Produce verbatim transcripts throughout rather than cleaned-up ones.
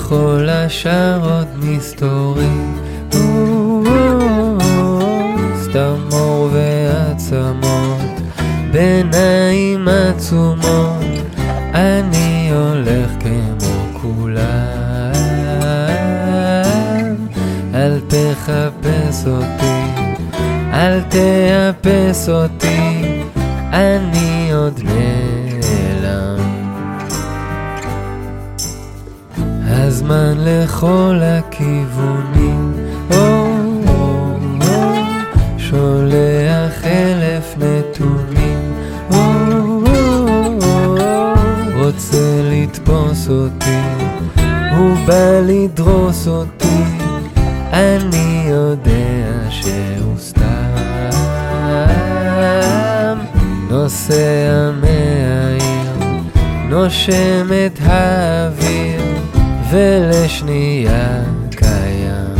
וכל השאר עוד מסתורים, סתם אור ועצמות, בעיניים עצומות, אני הולך כמו כולם. אל תחפש אותי, אל תאפס אותי, אני עוד נעלם. הזמן לכל הכיוונים, או, או, או, שולח אלף נתונים, או, או, או, רוצה לתפוס אותי, הוא בא לדרוס אותי, אני יודע שהוא סתם נוסע מהעיר, נושם את האוויר ולשנייה קיים.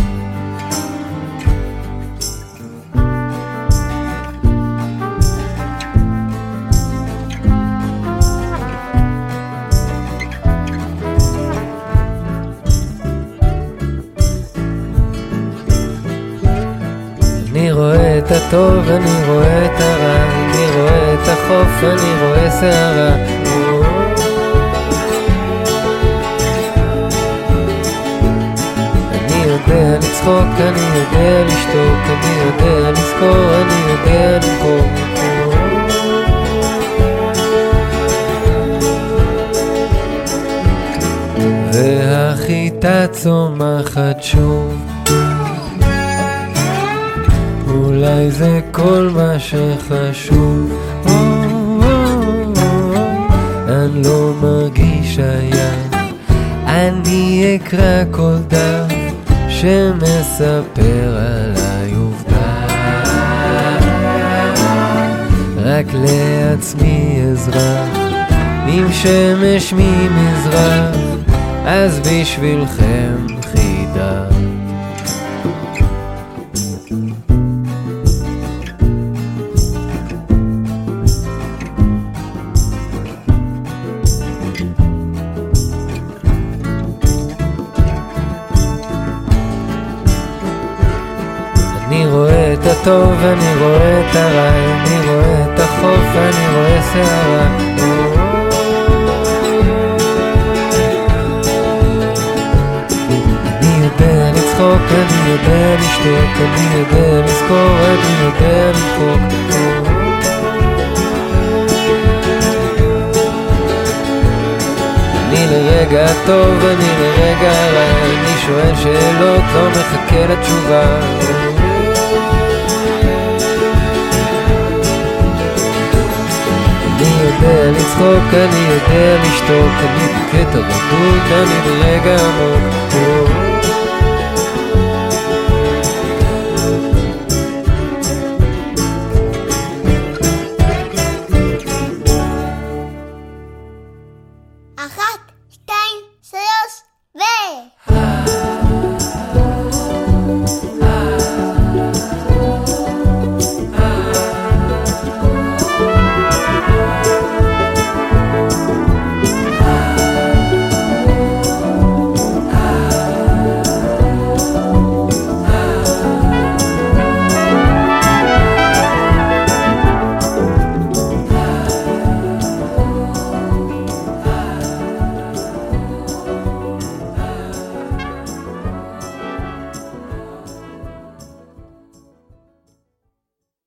אני רואה את הטוב, אני רואה את הרע, אני רואה את החוף, אני רואה שערה. אני יודע לצחוק, אני יודע לשתוק, אני יודע לזכור, אני יודע למכור. והחיטה צומחת שוב, אולי זה כל מה שחשוב. או, או, או, אני לא מרגיש היד, אני אקרא כל דף שמספר עליי עובדה, רק לעצמי עזרה, עם שמש ממזרח, אז בשבילכם חידה. אני רואה את הטוב, אני רואה את הרע, אני רואה את החוף, אני רואה שערה. אני יודע לצחוק, אני יודע לשתוק, אני יודע לזכור, אני יודע למחוק. אני לרגע טוב, אני לרגע רע, אני שואל שאלות, לא מחכה לתשובה. אני יודע לצחוק, אני יודע לשתוק, אני בקטע רדוד, אני ברגע עמוק.